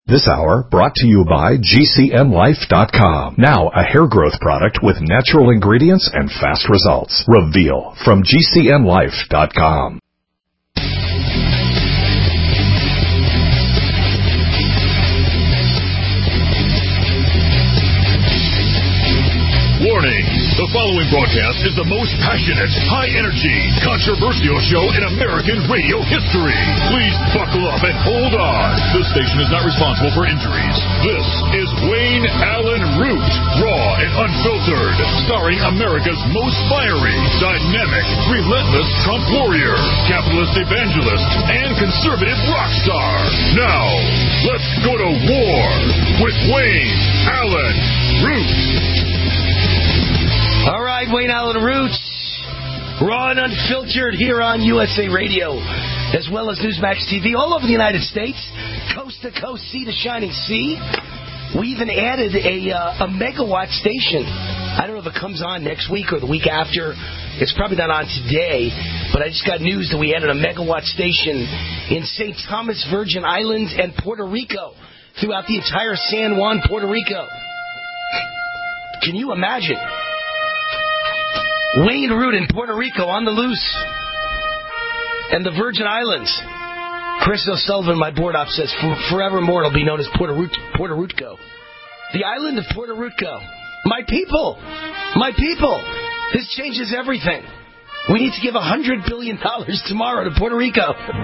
This hour brought to you by GCNlife.com. Now a hair growth product with natural ingredients and fast results. Reveal from GCNlife.com. Warning! The following broadcast is the most passionate, high-energy, controversial show in American radio history. Please buckle up and hold on. This station is not responsible for injuries. This is Wayne Allen Root, raw and unfiltered, starring America's most fiery, dynamic, relentless Trump warrior, capitalist evangelist, and conservative rock star. Now, let's go to war with Wayne Allen Root. All right, Wayne Allen Roots, raw and unfiltered here on USA Radio, as well as Newsmax TV, all over the United States, coast to coast, sea to shining sea. We even added a megawatt station. I don't know if it comes on next week or the week after. It's probably not on today, but I just got news that we added a megawatt station in St. Thomas, Virgin Islands, and Puerto Rico, throughout the entire San Juan, Puerto Rico. Can you imagine? Wayne Root in Puerto Rico on the loose. And the Virgin Islands. Chris O'Sullivan, my board op, says forevermore it'll be known as Puerto Rico. The island of Puerto Rico. My people. My people. This changes everything. We need to give $100 billion tomorrow to Puerto Rico.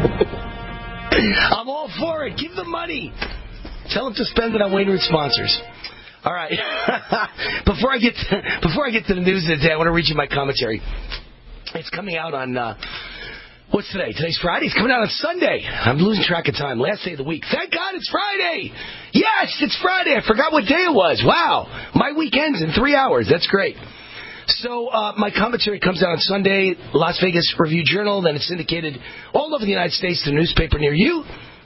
I'm all for it. Give them money. Tell them to spend it on Wayne Root sponsors. All right. Before I get to the news of the day, I want to read you my commentary. It's coming out on what's today? Today's Friday. It's coming out on Sunday. I'm losing track of time. Last day of the week. Thank God it's Friday. Yes, it's Friday. I forgot what day it was. Wow. My weekend's in 3 hours. That's great. So my commentary comes out on Sunday. Las Vegas Review-Journal. Then it's syndicated all over the United States to a newspaper near you.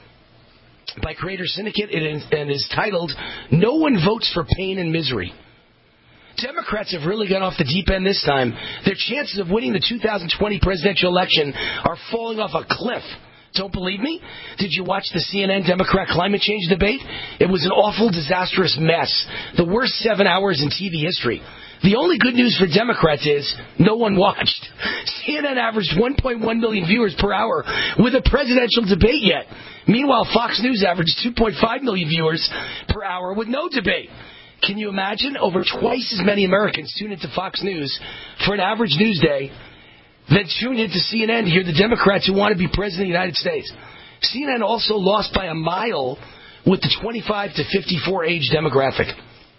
By Creator Syndicate, and is titled, No One Votes for Pain and Misery. Democrats have really gone off the deep end this time. Their chances of winning the 2020 presidential election are falling off a cliff. Don't believe me? Did you watch the CNN Democrat climate change debate? It was an awful, disastrous mess. The worst 7 hours in TV history. The only good news for Democrats is no one watched. CNN averaged 1.1 million viewers per hour with a presidential debate yet. Meanwhile, Fox News averaged 2.5 million viewers per hour with no debate. Can you imagine? Over twice as many Americans tune into Fox News for an average news day than tune into CNN to hear the Democrats who want to be president of the United States. CNN also lost by a mile with the 25 to 54 age demographic.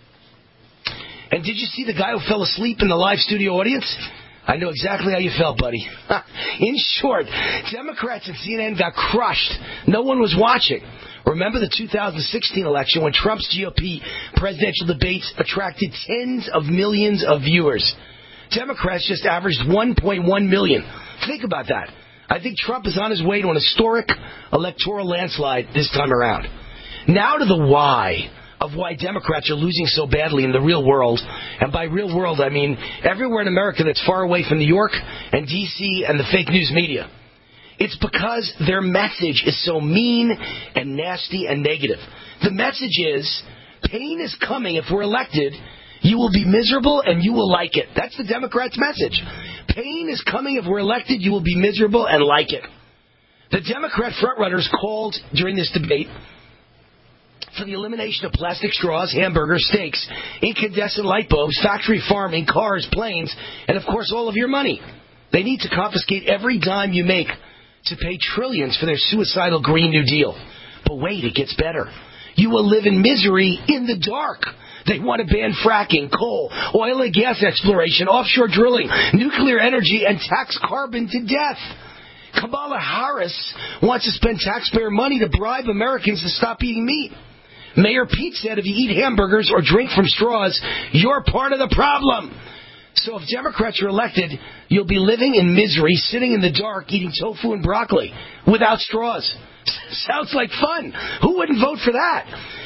And did you see the guy who fell asleep in the live studio audience? I know exactly how you felt, buddy. In short, Democrats and CNN got crushed. No one was watching. Remember the 2016 election when Trump's GOP presidential debates attracted tens of millions of viewers. Democrats just averaged 1.1 million. Think about that. I think Trump is on his way to an historic electoral landslide this time around. Now to the why of why Democrats are losing so badly in the real world. And by real world, I mean everywhere in America that's far away from New York and D.C. and the fake news media. It's because their message is so mean and nasty and negative. The message is, pain is coming if we're elected. You will be miserable and you will like it. That's the Democrats' message. Pain is coming if we're elected. You will be miserable and like it. The Democrat frontrunners called during this debate for the elimination of plastic straws, hamburgers, steaks, incandescent light bulbs, factory farming, cars, planes, and of course all of your money. They need to confiscate every dime you make to pay trillions for their suicidal Green New Deal. But wait, it gets better. You will live in misery in the dark. They want to ban fracking, coal, oil and gas exploration, offshore drilling, nuclear energy, and tax carbon to death. Kamala Harris wants to spend taxpayer money to bribe Americans to stop eating meat. Mayor Pete said if you eat hamburgers or drink from straws, you're part of the problem. So if Democrats are elected, you'll be living in misery, sitting in the dark, eating tofu and broccoli without straws. Sounds like fun. Who wouldn't vote for that?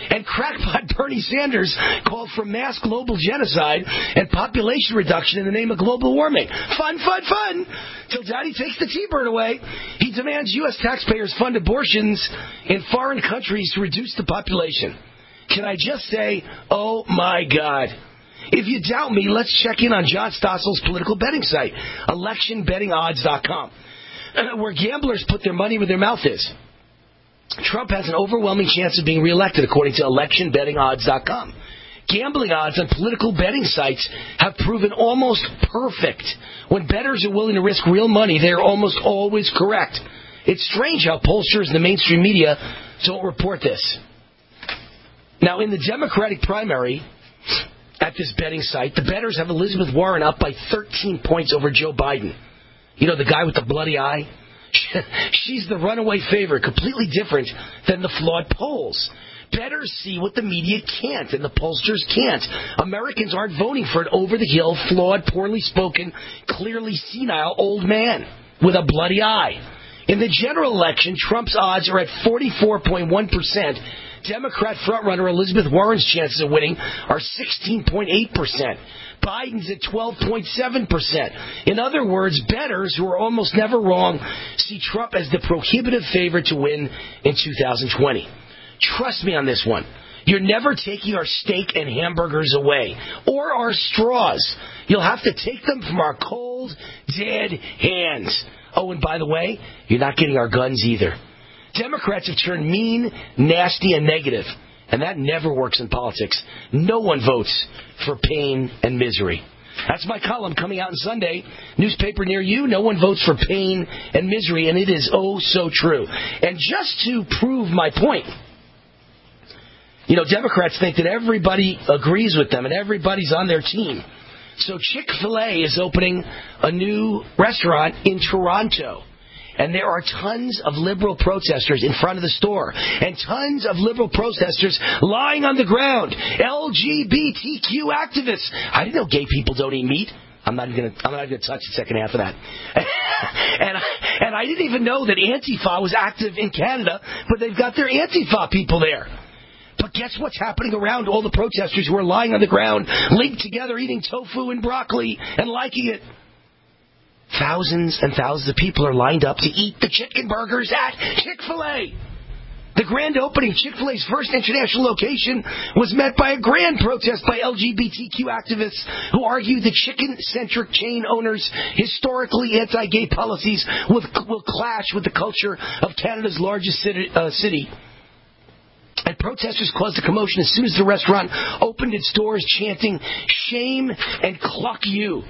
And crackpot Bernie Sanders called for mass global genocide and population reduction in the name of global warming. Fun, fun, fun. Till Daddy takes the T-bird away. He demands U.S. taxpayers fund abortions in foreign countries to reduce the population. Can I just say, oh my God. If you doubt me, let's check in on John Stossel's political betting site, electionbettingodds.com, where gamblers put their money where their mouth is. Trump has an overwhelming chance of being reelected, according to electionbettingodds.com. Gambling odds on political betting sites have proven almost perfect. When bettors are willing to risk real money, they are almost always correct. It's strange how pollsters and the mainstream media don't report this. Now, in the Democratic primary at this betting site, the bettors have Elizabeth Warren up by 13 points over Joe Biden. You know, the guy with the bloody eye? She's the runaway favorite, completely different than the flawed polls. Bettors see what the media can't and the pollsters can't. Americans aren't voting for an over-the-hill, flawed, poorly spoken, clearly senile old man with a bloody eye. In the general election, Trump's odds are at 44.1%. Democrat frontrunner Elizabeth Warren's chances of winning are 16.8%. Biden's at 12.7%. In other words, bettors, who are almost never wrong, see Trump as the prohibitive favorite to win in 2020. Trust me on this one. You're never taking our steak and hamburgers away, or our straws. You'll have to take them from our cold, dead hands. Oh, and by the way, you're not getting our guns either. Democrats have turned mean, nasty, and negative. And that never works in politics. No one votes for pain and misery. That's my column coming out on Sunday. Newspaper near you, no one votes for pain and misery, and it is oh so true. And just to prove my point, you know, Democrats think that everybody agrees with them and everybody's on their team. So Chick-fil-A is opening a new restaurant in Toronto. And there are tons of liberal protesters in front of the store. And tons of liberal protesters lying on the ground. LGBTQ activists. I didn't know gay people don't eat meat. I'm not going to touch the second half of that. and I didn't even know that Antifa was active in Canada, but they've got their Antifa people there. But guess what's happening around all the protesters who are lying on the ground, linked together, eating tofu and broccoli and liking it? Thousands and thousands of people are lined up to eat the chicken burgers at Chick-fil-A. The grand opening, Chick-fil-A's first international location, was met by a grand protest by LGBTQ activists who argued the chicken-centric chain owners' historically anti-gay policies will clash with the culture of Canada's largest city. And protesters caused a commotion as soon as the restaurant opened its doors, chanting, "Shame and cluck you."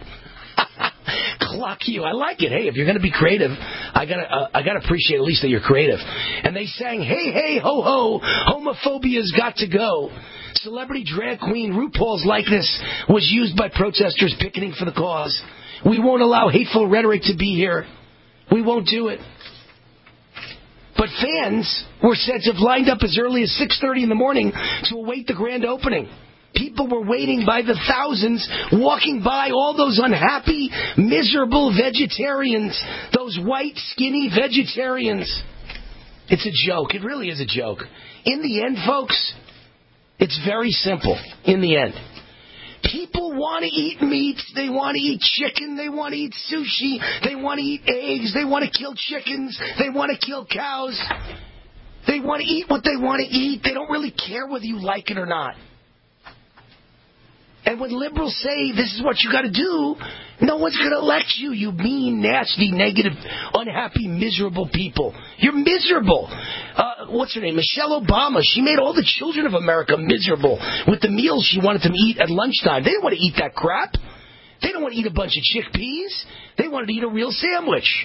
Cluck you. I like it. Hey, if you're going to be creative, I gotta appreciate at least that you're creative. And they sang, "Hey, hey, ho, ho, homophobia's got to go." Celebrity drag queen RuPaul's likeness was used by protesters picketing for the cause. We won't allow hateful rhetoric to be here. We won't do it. But fans were said to have lined up as early as 6:30 in the morning to await the grand opening. People were waiting by the thousands, walking by all those unhappy, miserable vegetarians, those white, skinny vegetarians. It's a joke. It really is a joke. In the end, folks, it's very simple. In the end, people want to eat meat. They want to eat chicken. They want to eat sushi. They want to eat eggs. They want to kill chickens. They want to kill cows. They want to eat what they want to eat. They don't really care whether you like it or not. And when liberals say this is what you got to do, no one's going to elect you, you mean, nasty, negative, unhappy, miserable people. You're miserable. What's her name? Michelle Obama. She made all the children of America miserable with the meals she wanted them to eat at lunchtime. They didn't want to eat that crap. They don't want to eat a bunch of chickpeas. They wanted to eat a real sandwich.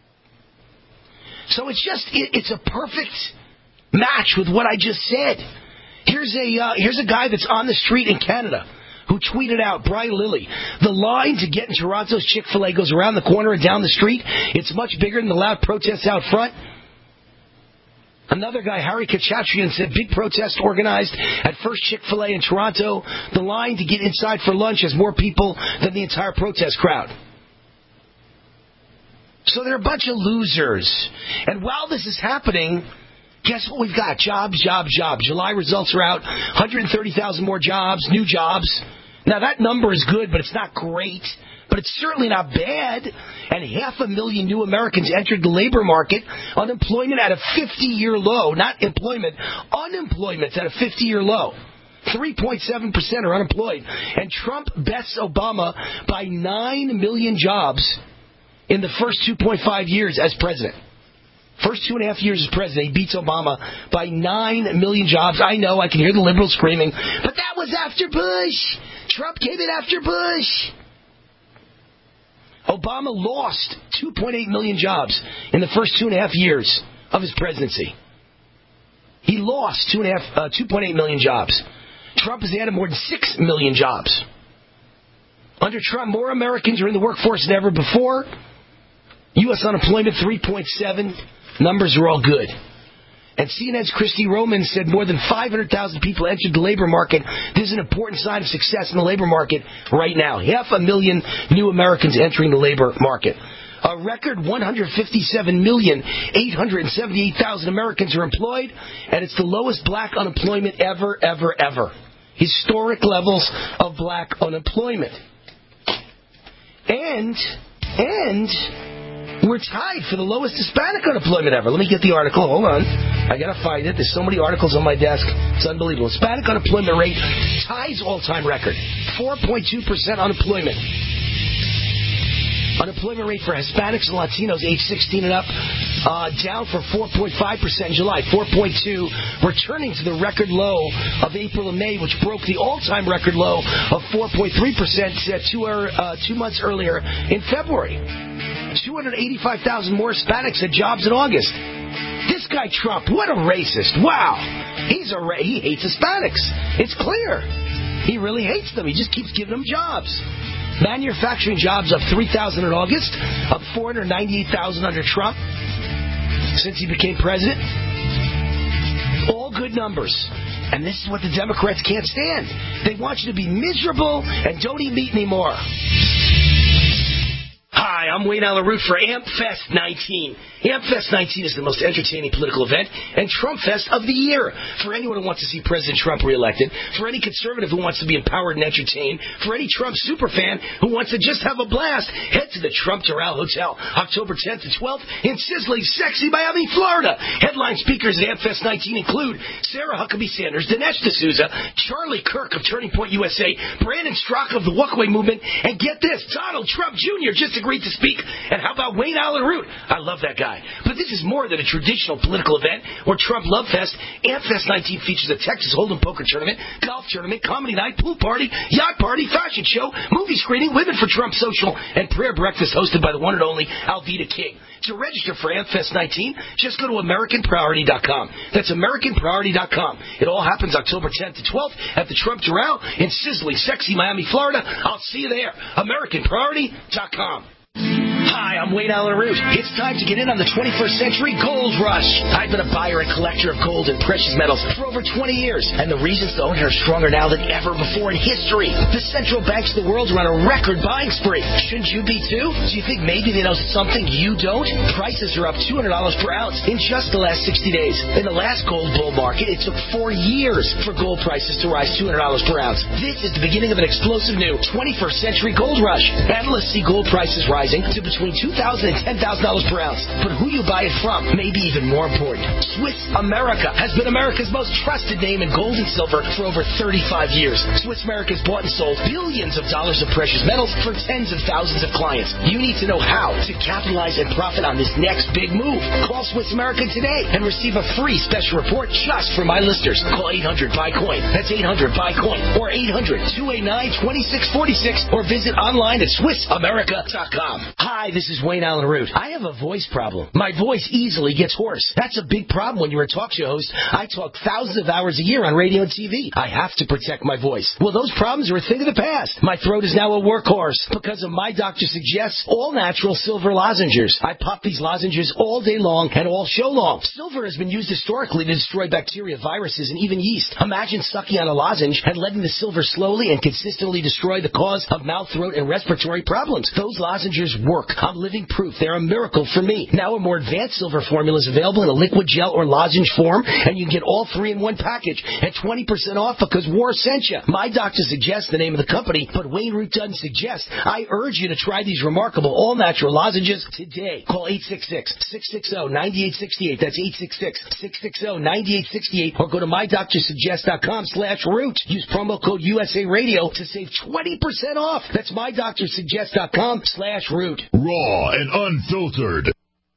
So it's a perfect match with what I just said. Here's a guy that's on the street in Canada who tweeted out, Brian Lilly, "The line to get in Toronto's Chick-fil-A goes around the corner and down the street. It's much bigger than the loud protests out front." Another guy, Harry Kachatrian, said, "Big protest organized at first Chick-fil-A in Toronto. The line to get inside for lunch has more people than the entire protest crowd." So they're a bunch of losers. And while this is happening, Guess what we've got? Jobs. July results are out. 130,000 more jobs, new jobs. Now, that number is good, but it's not great. But it's certainly not bad. And 500,000 new Americans entered the labor market. Unemployment at a 50-year low. Not employment. Unemployment's at a 50-year low. 3.7% are unemployed. And Trump bests Obama by 9 million jobs in the first 2.5 years as president. First 2.5 years as president, he beats Obama by 9 million jobs. I know, I can hear the liberals screaming, but that was after Bush. Trump came in after Bush. Obama lost 2.8 million jobs in the first 2.5 years of his presidency. He lost 2.8 million jobs. Trump has added more than 6 million jobs. Under Trump, more Americans are in the workforce than ever before. U.S. unemployment 3.7. Numbers are all good. And CNN's Christy Roman said more than 500,000 people entered the labor market. This is an important sign of success in the labor market right now. 500,000 new Americans entering the labor market. A record 157,878,000 Americans are employed, and it's the lowest black unemployment ever. Historic levels of black unemployment. And we're tied for the lowest Hispanic unemployment ever. Let me get the article. Hold on. I gotta find it. There's so many articles on my desk. It's unbelievable. Hispanic unemployment rate ties all-time record. 4.2% unemployment. Unemployment rate for Hispanics and Latinos age 16 and up, down from 4.5% in July, 4.2%, returning to the record low of April and May, which broke the all-time record low of 4.3% 2 months earlier in February. 285,000 more Hispanics had jobs in August. This guy Trump, what a racist. Wow. He hates Hispanics. It's clear. He really hates them. He just keeps giving them jobs. Manufacturing jobs up 3,000 in August, up 498,000 under Trump since he became president. All good numbers. And this is what the Democrats can't stand. They want you to be miserable and don't eat meat anymore. Hi, I'm Wayne Allen Root for AmpFest 19. AmpFest 19 is the most entertaining political event and Trump Fest of the year. For anyone who wants to see President Trump reelected, for any conservative who wants to be empowered and entertained, for any Trump superfan who wants to just have a blast, head to the Trump Doral Hotel, October 10th to 12th in sizzling, sexy Miami, Florida. Headline speakers at AmpFest 19 include Sarah Huckabee Sanders, Dinesh D'Souza, Charlie Kirk of Turning Point USA, Brandon Strzok of the Walkaway Movement, and get this, Donald Trump Jr. just agreed to speak. And how about Wayne Allen Root? I love that guy. But this is more than a traditional political event or Trump Love Fest. AmpFest 19 features a Texas Hold'em poker tournament, golf tournament, comedy night, pool party, yacht party, fashion show, movie screening, Women for Trump social, and prayer breakfast hosted by the one and only Alveda King. To register for AmpFest 19, just go to AmericanPriority.com. That's AmericanPriority.com. It all happens October 10th to 12th at the Trump Doral in sizzling, sexy Miami, Florida. I'll see you there. AmericanPriority.com. Hi, I'm Wayne Allen Root. It's time to get in on the 21st century gold rush. I've been a buyer and collector of gold and precious metals for over 20 years, and the reasons to own it are stronger now than ever before in history. The central banks of the world are on a record buying spree. Shouldn't you be too? Do you think maybe they know something you don't? Prices are up $200 per ounce in just the last 60 days. In the last gold bull market, it took 4 years for gold prices to rise $200 per ounce. This is the beginning of an explosive new 21st century gold rush. Analysts see gold prices rising to between $2,000 and $10,000 per ounce. But who you buy it from may be even more important. Swiss America has been America's most trusted name in gold and silver for over 35 years. Swiss America has bought and sold billions of dollars of precious metals for tens of thousands of clients. You need to know how to capitalize and profit on this next big move. Call Swiss America today and receive a free special report just for my listeners. Call 800-BUY-COIN. That's 800-BUY-COIN or 800-289-2646 or visit online at SwissAmerica.com. Hi, this is Wayne Allen Root. I have a voice problem. My voice easily gets hoarse. That's a big problem when you're a talk show host. I talk thousands of hours a year on radio and TV. I have to protect my voice. Well, those problems are a thing of the past. My throat is now a workhorse because of my doctor suggests all natural silver lozenges. I pop these lozenges all day long and all show long. Silver has been used historically to destroy bacteria, viruses, and even yeast. Imagine sucking on a lozenge and letting the silver slowly and consistently destroy the cause of mouth, throat, and respiratory problems. Those lozenges work. I'm living living proof. They're a miracle for me. Now a more advanced silver formula is available in a liquid gel or lozenge form, and you can get all three in one package at 20% off because War sent you. My doctor suggests the name of the company, but Wayne Root doesn't suggest. I urge you to try these remarkable all-natural lozenges today. Call 866-660-9868. That's 866-660-9868. Or go to MyDoctorSuggest.com/root. Use promo code USA Radio to save 20% off. That's MyDoctorSuggest.com/root. Raw and unfiltered.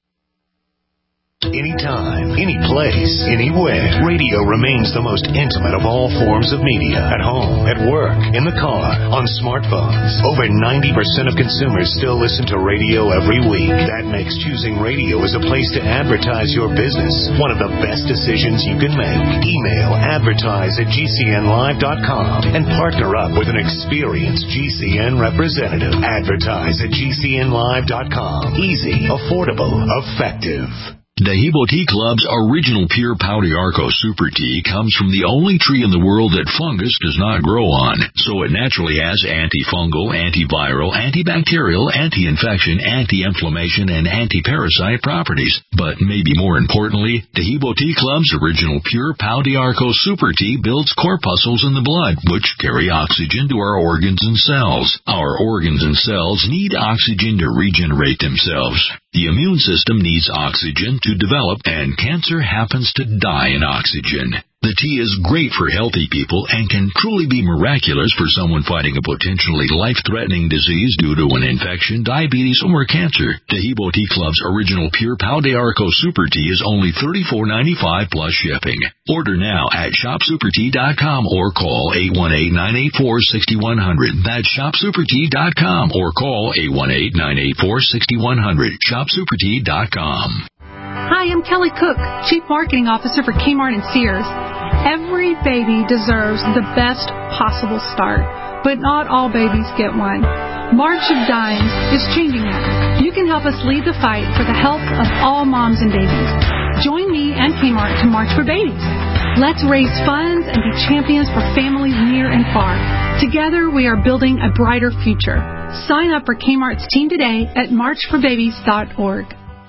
Anytime, any place, anywhere. Radio remains the most intimate of all forms of media. At home, at work, in the car, on smartphones. Over 90% of consumers still listen to radio every week. That makes choosing radio as a place to advertise your business one of the best decisions you can make. Email advertise@gcnlive.com and partner up with an experienced GCN representative. Advertise@gcnlive.com. Easy, affordable, effective. Dehibo Tea Club's original pure Pau d'Arco Super Tea comes from the only tree in the world that fungus does not grow on, so it naturally has antifungal, antiviral, antibacterial, anti-infection, anti-inflammation, and anti-parasite properties. But maybe more importantly, Dehibo Tea Club's original pure Pau d'Arco Super Tea builds corpuscles in the blood, which carry oxygen to our organs and cells. Our organs and cells need oxygen to regenerate themselves. The immune system needs oxygen to develop, and cancer happens to die in oxygen. The tea is great for healthy people and can truly be miraculous for someone fighting a potentially life-threatening disease due to an infection, diabetes, or cancer. Dehibo Tea Club's original pure Pau d'Arco Super Tea is only $34.95 plus shipping. Order now at shopsupertea.com or call 818-984-6100. That's shopsupertea.com or call 818-984-6100. shopsupertea.com. Hi, I'm Kelly Cook, Chief Marketing Officer for Kmart and Sears. Every baby deserves the best possible start, but not all babies get one. March of Dimes is changing that. You can help us lead the fight for the health of all moms and babies. Join me and Kmart to March for Babies. Let's raise funds and be champions for families near and far. Together, we are building a brighter future. Sign up for Kmart's team today at marchforbabies.org.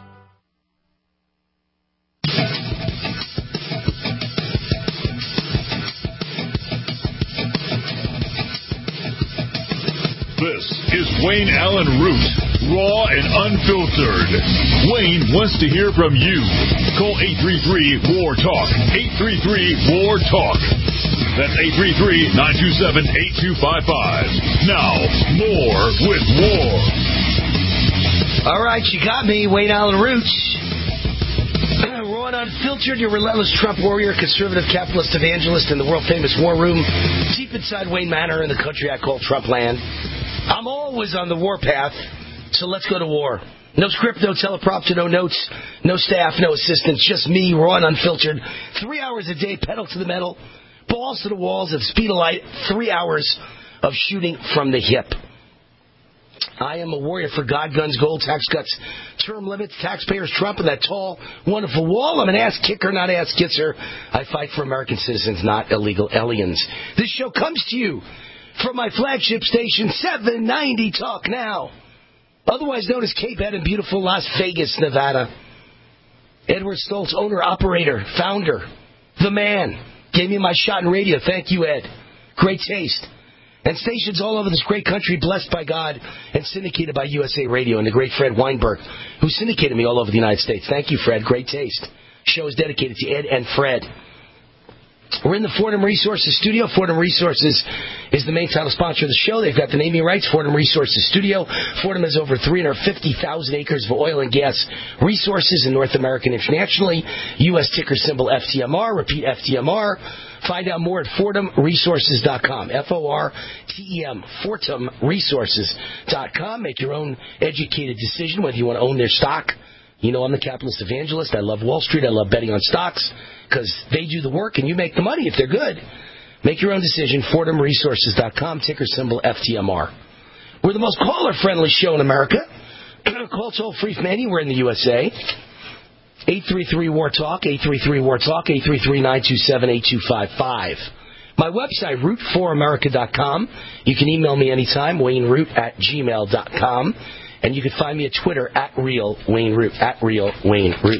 This is Wayne Allen Root, raw and unfiltered. Wayne wants to hear from you. Call 833-WAR-TALK. 833-WAR-TALK. That's 833-927-8255. Now, more with War. All right, you got me, Wayne Allen Root. Raw and unfiltered, your relentless Trump warrior, conservative capitalist evangelist in the world-famous war room, deep inside Wayne Manor in the country I call Trump land. I'm always on the war path, so let's go to war. No script, no teleprompter, no notes, no staff, no assistants, just me, raw and unfiltered. 3 hours a day, pedal to the metal, balls to the walls, at speed of light, 3 hours of shooting from the hip. I am a warrior for God, guns, gold, tax cuts, term limits, taxpayers, Trump, and that tall, wonderful wall. I'm an ass kicker, not ass kisser. I fight for American citizens, not illegal aliens. This show comes to you from my flagship station, 790 Talk Now, otherwise known as Cape Ed in beautiful Las Vegas, Nevada. Edward Stoltz, owner, operator, founder, the man, gave me my shot in radio. Thank you, Ed. Great taste. And stations all over this great country, blessed by God, and syndicated by USA Radio, and the great Fred Weinberg, who syndicated me all over the United States. Thank you, Fred. Great taste. Show is dedicated to Ed and Fred. We're in the Fordham Resources studio. Fordham Resources is the main title sponsor of the show. They've got the naming rights, Fordham Resources Studio. Fordham has over 350,000 acres of oil and gas resources in North America and internationally. U.S. ticker symbol FTMR. Repeat, FTMR. Find out more at FordhamResources.com. F-O-R-T-E-M. FordhamResources.com. Make your own educated decision whether you want to own their stock. You know, I'm the capitalist evangelist. I love Wall Street. I love betting on stocks because they do the work and you make the money if they're good. Make your own decision. FordhamResources.com. Ticker symbol FTMR. We're the most caller-friendly show in America. Call toll-free from anywhere in the USA. 833-WAR-TALK, 833-WAR-TALK, 833-927-8255. My website, root4america.com. You can email me anytime, WayneRoot@gmail.com. And you can find me at Twitter at Real Wayne Root. At Real Wayne Root.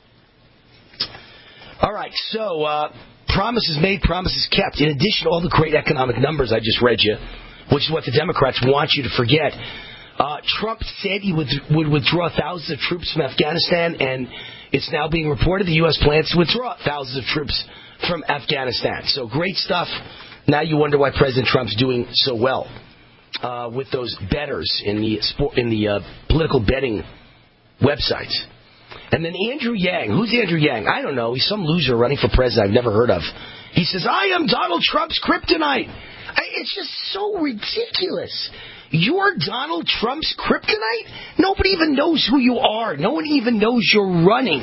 All right, so promises made, promises kept. In addition to all the great economic numbers I just read you, which is what the Democrats want you to forget, Trump said he would withdraw thousands of troops from Afghanistan, and it's now being reported the U.S. plans to withdraw thousands of troops from Afghanistan. So great stuff. Now you wonder why President Trump's doing so well with those bettors in the political betting websites. And then Andrew Yang. Who's Andrew Yang? I don't know. He's some loser running for president I've never heard of. He says, I am Donald Trump's kryptonite. It's just so ridiculous. You're Donald Trump's kryptonite? Nobody even knows who you are. No one even knows you're running.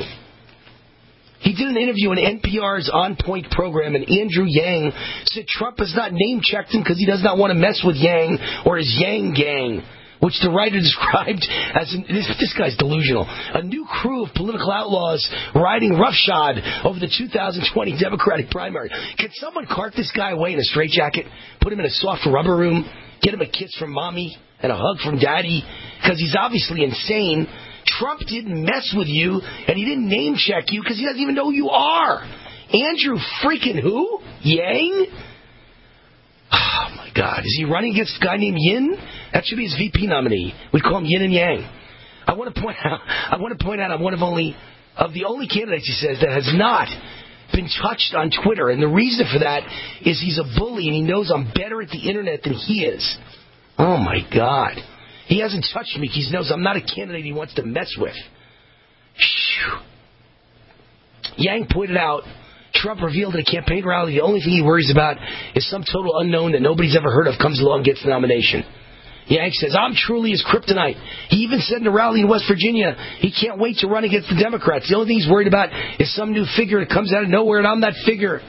He did an interview on NPR's On Point program, and Andrew Yang said Trump has not name-checked him because he does not want to mess with Yang or his Yang gang, which the writer described as, this guy's delusional, a new crew of political outlaws riding roughshod over the 2020 Democratic primary. Can someone cart this guy away in a straitjacket, put him in a soft rubber room, get him a kiss from mommy and a hug from daddy? Because he's obviously insane. Trump didn't mess with you, and he didn't name-check you because he doesn't even know who you are. Andrew freaking who? Yang? Oh, my God. Is he running against a guy named Yin? That should be his VP nominee. We call him Yin and Yang. I want to point out I'm one of the only candidates, he says, that has not been touched on Twitter. And the reason for that is he's a bully, and he knows I'm better at the Internet than he is. Oh, my God. He hasn't touched me because he knows I'm not a candidate he wants to mess with. Phew. Yang pointed out, Trump revealed at a campaign rally the only thing he worries about is some total unknown that nobody's ever heard of comes along and gets the nomination. Yang says, I'm truly his kryptonite. He even said in a rally in West Virginia he can't wait to run against the Democrats. The only thing he's worried about is some new figure that comes out of nowhere, and I'm that figure.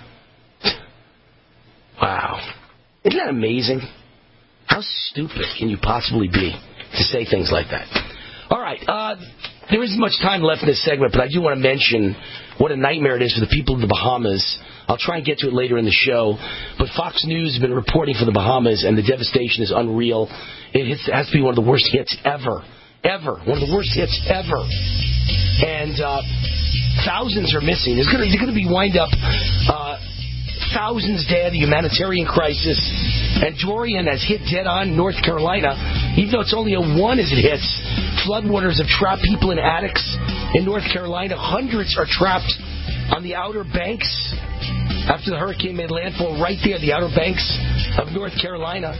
Wow. Isn't that amazing? How stupid can you possibly be to say things like that? All right. There isn't much time left in this segment, but I do want to mention what a nightmare it is for the people of the Bahamas. I'll try and get to it later in the show. But Fox News has been reporting for the Bahamas, and the devastation is unreal. It has to be one of the worst hits ever. Ever. One of the worst hits ever. And thousands are missing. There's going to be wind up thousands dead, a humanitarian crisis. And Dorian has hit dead on North Carolina, even though it's only a 1 as it hits. Floodwaters have trapped people in attics in North Carolina. Hundreds are trapped on the Outer Banks after the hurricane made landfall right there, the Outer Banks of North Carolina.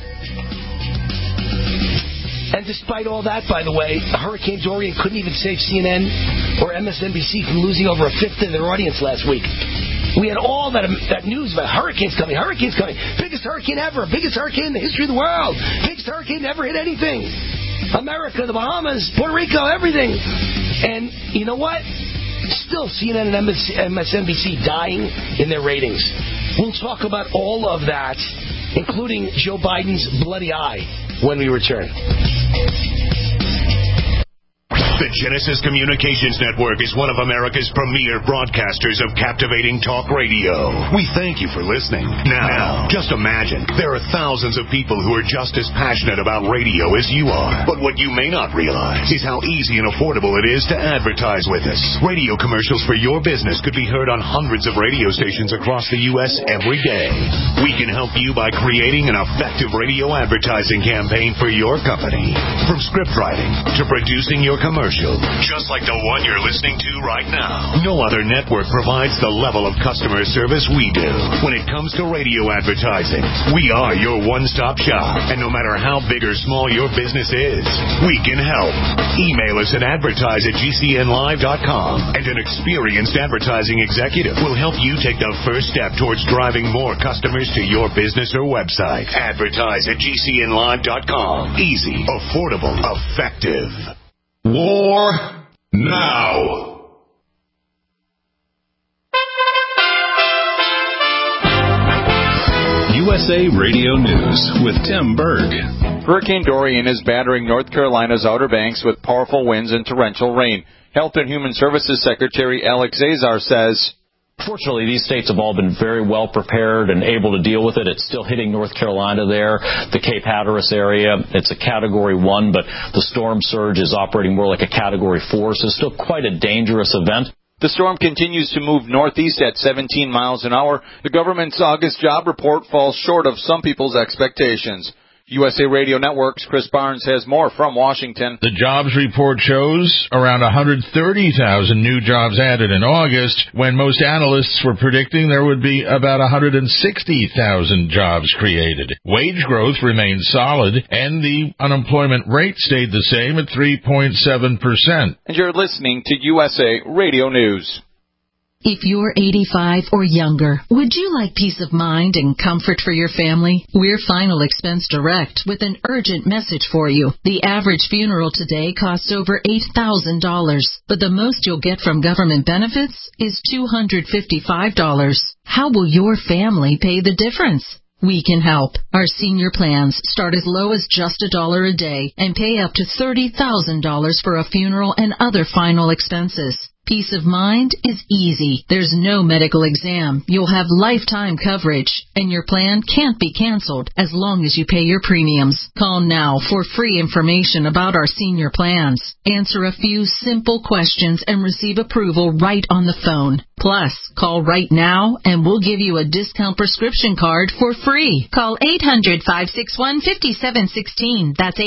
And despite all that, by the way, Hurricane Dorian couldn't even save CNN or MSNBC from losing over a fifth of their audience last week. We had all that news about hurricanes coming. Biggest hurricane ever. Biggest hurricane in the history of the world. Biggest hurricane to ever hit anything. America, the Bahamas, Puerto Rico, everything. And you know what? Still CNN and MSNBC dying in their ratings. We'll talk about all of that, including Joe Biden's bloody eye, when we return. The Genesis Communications Network is one of America's premier broadcasters of captivating talk radio. We thank you for listening. Now, just imagine, there are thousands of people who are just as passionate about radio as you are. But what you may not realize is how easy and affordable it is to advertise with us. Radio commercials for your business could be heard on hundreds of radio stations across the U.S. every day. We can help you by creating an effective radio advertising campaign for your company. From script writing to producing your commercial, just like the one you're listening to right now. No other network provides the level of customer service we do. When it comes to radio advertising, we are your one-stop shop. And no matter how big or small your business is, we can help. Email us at advertise@gcnlive.com, and an experienced advertising executive will help you take the first step towards driving more customers to your business or website. Advertise@gcnlive.com. Easy, affordable, effective. War now. USA Radio News with Tim Berg. Hurricane Dorian is battering North Carolina's Outer Banks with powerful winds and torrential rain. Health and Human Services Secretary Alex Azar says Fortunately, these states have all been very well prepared and able to deal with it. It's still hitting North Carolina there, the Cape Hatteras area. It's a Category 1, but the storm surge is operating more like a Category 4, so it's still quite a dangerous event. The storm continues to move northeast at 17 miles an hour. The government's August job report falls short of some people's expectations. USA Radio Network's Chris Barnes has more from Washington. The jobs report shows around 130,000 new jobs added in August, when most analysts were predicting there would be about 160,000 jobs created. Wage growth remained solid, and the unemployment rate stayed the same at 3.7%. And you're listening to USA Radio News. If you're 85 or younger, would you like peace of mind and comfort for your family? We're Final Expense Direct with an urgent message for you. The average funeral today costs over $8,000, but the most you'll get from government benefits is $255. How will your family pay the difference? We can help. Our senior plans start as low as just $1 a day and pay up to $30,000 for a funeral and other final expenses. Peace of mind is easy. There's no medical exam. You'll have lifetime coverage, and your plan can't be canceled as long as you pay your premiums. Call now for free information about our senior plans. Answer a few simple questions and receive approval right on the phone. Plus, call right now and we'll give you a discount prescription card for free. Call 800-561-5716. That's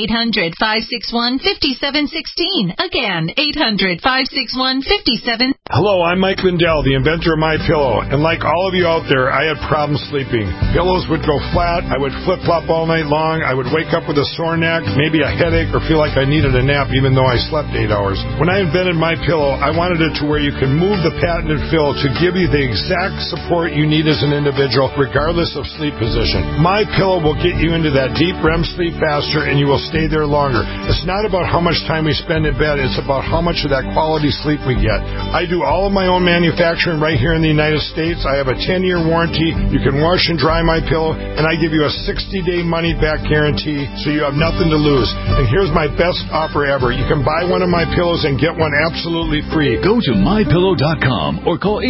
800-561-5716. Again, 800-561-5716. Hello, I'm Mike Lindell, the inventor of MyPillow, and like all of you out there, I had problems sleeping. Pillows would go flat, I would flip-flop all night long, I would wake up with a sore neck, maybe a headache, or feel like I needed a nap even though I slept 8 hours. When I invented MyPillow, I wanted it to where you can move the patented fill to give you the exact support you need as an individual, regardless of sleep position. MyPillow will get you into that deep REM sleep faster, and you will stay there longer. It's not about how much time we spend in bed, it's about how much of that quality sleep we get. I do all of my own manufacturing right here in the United States. I have a 10-year warranty. You can wash and dry MyPillow, and I give you a 60-day money-back guarantee, so you have nothing to lose. And here's my best offer ever. You can buy one of my pillows and get one absolutely free. Go to MyPillow.com or call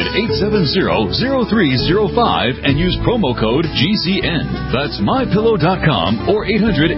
800-870-0305 and use promo code GCN. That's MyPillow.com or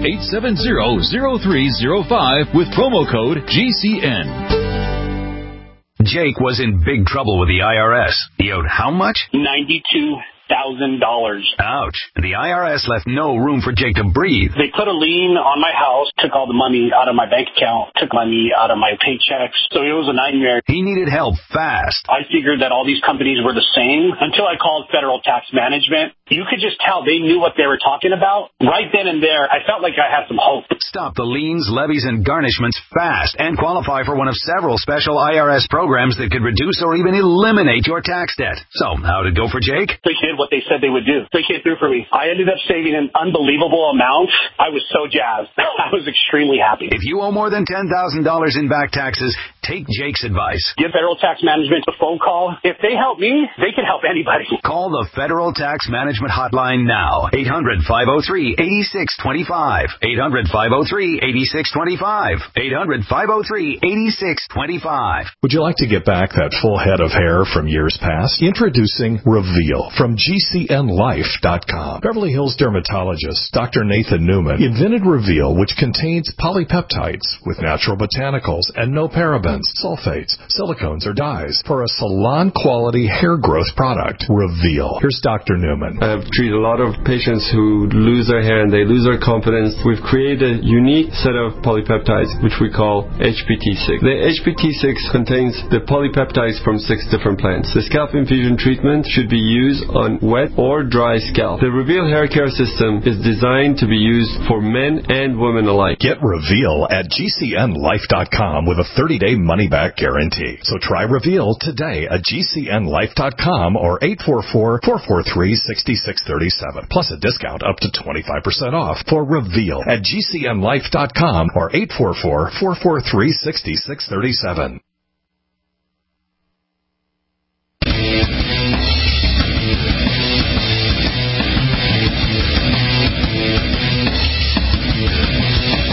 800-870-0305 with promo code GCN. Jake was in big trouble with the IRS. He owed how much? $92,000. Ouch. The IRS left no room for Jake to breathe. They put a lien on my house, took all the money out of my bank account, took money out of my paychecks. So it was a nightmare. He needed help fast. I figured that all these companies were the same until I called Federal Tax Management. You could just tell they knew what they were talking about. Right then and there, I felt like I had some hope. Stop the liens, levies, and garnishments fast and qualify for one of several special IRS programs that could reduce or even eliminate your tax debt. So, how'd it go for Jake? They did what they said they would do. They came through for me. I ended up saving an unbelievable amount. I was so jazzed. I was extremely happy. If you owe more than $10,000 in back taxes, take Jake's advice. Give Federal Tax Management a phone call. If they help me, they can help anybody. Call the Federal Tax Management Hotline now. 800-503-8625. 800-503-8625. 800-503-8625. Would you like to get back that full head of hair from years past? Introducing Reveal from GCNLife.com. Beverly Hills dermatologist Dr. Nathan Newman invented Reveal, which contains polypeptides with natural botanicals and no parabens, sulfates, silicones, or dyes for a salon-quality hair growth product. Reveal. Here's Dr. Newman. I've treated a lot of patients who lose their hair and they lose their confidence. We've created a unique set of polypeptides, which we call HPT6. The HPT6 contains the polypeptides from 6 different plants. The scalp infusion treatment should be used on wet or dry scalp. The Reveal hair care system is designed to be used for men and women alike. Get Reveal at GCNLife.com with a 30-day money-back guarantee. So try Reveal today at GCNLife.com or 844-443-6637. Plus a discount up to 25% off for Reveal at GCNLife.com or 844-443-6637.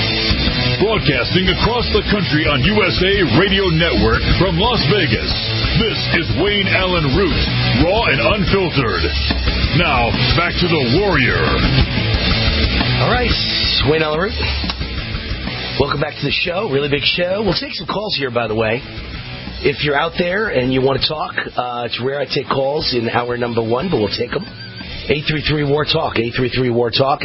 Broadcasting across the country on USA Radio Network from Las Vegas. This is Wayne Allen Root, raw and unfiltered. Now, back to the Warrior. All right, Wayne Allen Root. Welcome back to the show. Really big show. We'll take some calls here, by the way. If you're out there and you want to talk, it's rare I take calls in hour number 1, but we'll take them. 833-WAR-TALK, 833-WAR-TALK,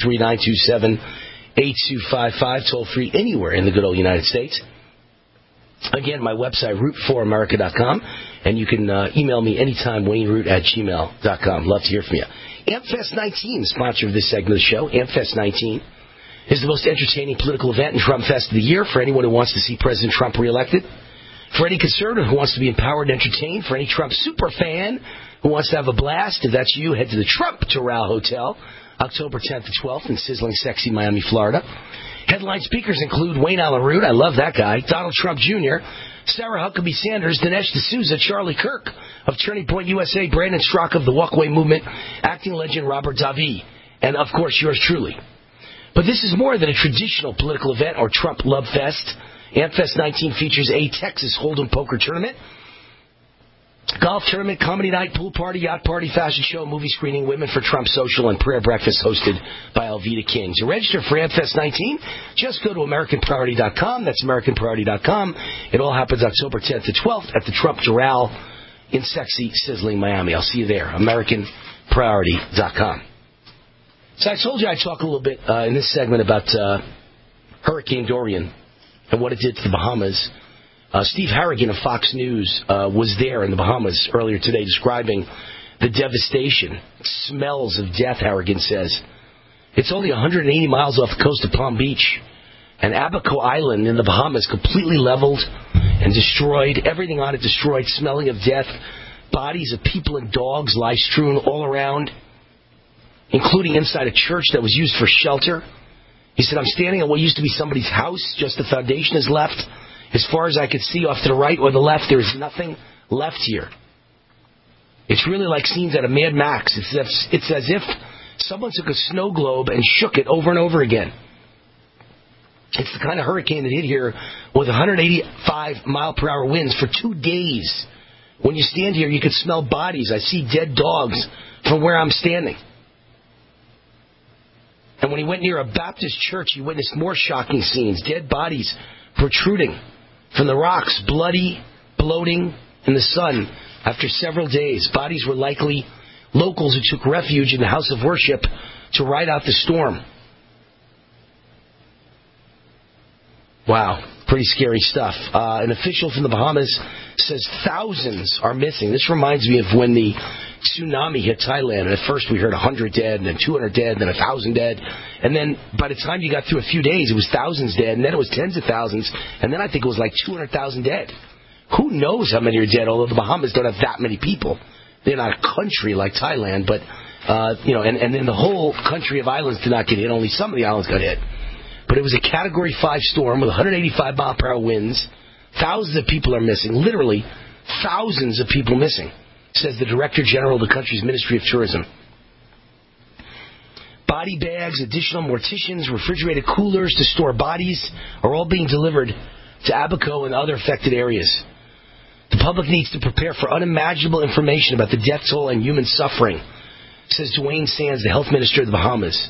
833-927-8255, toll free anywhere in the good old United States. Again, my website, root4america.com, and you can email me anytime, wayneroot@gmail.com. Love to hear from you. AmpFest 19, sponsor of this segment of the show. AmpFest 19 is the most entertaining political event and Trump Fest of the year for anyone who wants to see President Trump reelected. For any conservative who wants to be empowered and entertained, for any Trump super fan who wants to have a blast, if that's you, head to the Trump Doral Hotel, October 10th to 12th in sizzling, sexy Miami, Florida. Headline speakers include Wayne Allen Root, I love that guy, Donald Trump Jr., Sarah Huckabee Sanders, Dinesh D'Souza, Charlie Kirk of Turning Point USA, Brandon Strzok of the Walkway Movement, acting legend Robert Davi, and, of course, yours truly. But this is more than a traditional political event or Trump Love Fest. AmpFest 19 features a Texas Hold'em poker tournament, golf tournament, comedy night, pool party, yacht party, fashion show, movie screening, Women for Trump social, and prayer breakfast hosted by Alveda King. To register for AmpFest 19, just go to AmericanPriority.com. That's AmericanPriority.com. It all happens October 10th to 12th at the Trump Doral in sexy, sizzling Miami. I'll see you there. AmericanPriority.com. So I told you I'd talk a little bit in this segment about Hurricane Dorian and what it did to the Bahamas. Steve Harrigan of Fox News was there in the Bahamas earlier today describing the devastation. Smells of death, Harrigan says. It's only 180 miles off the coast of Palm Beach. And Abaco Island in the Bahamas completely leveled and destroyed. Everything on it destroyed, smelling of death. Bodies of people and dogs lie strewn all around, including inside a church that was used for shelter. He said, I'm standing on what used to be somebody's house. Just the foundation is left. As far as I could see off to the right or the left, there is nothing left here. It's really like scenes out of Mad Max. It's as if someone took a snow globe and shook it over and over again. It's the kind of hurricane that hit here with 185-mile-per-hour winds for 2 days. When you stand here, you can smell bodies. I see dead dogs from where I'm standing. And when he went near a Baptist church, he witnessed more shocking scenes. Dead bodies protruding from the rocks, bloody, bloating in the sun after several days. Bodies were likely locals who took refuge in the house of worship to ride out the storm. Wow, pretty scary stuff. An official from the Bahamas says thousands are missing. This reminds me of when the tsunami hit Thailand. And at first we heard 100 dead, and then 200 dead, and then 1,000 dead. And then by the time you got through a few days, it was thousands dead, and then it was tens of thousands, and then I think it was like 200,000 dead. Who knows how many are dead, although the Bahamas don't have that many people. They're not a country like Thailand, but, and then the whole country of islands did not get hit. Only some of the islands got hit. But it was a Category 5 storm with 185-mile-per-hour winds. Thousands of people are missing. Literally, thousands of people missing, says the Director General of the country's Ministry of Tourism. Body bags, additional morticians, refrigerated coolers to store bodies are all being delivered to Abaco and other affected areas. The public needs to prepare for unimaginable information about the death toll and human suffering, says Dwayne Sands, the health minister of the Bahamas.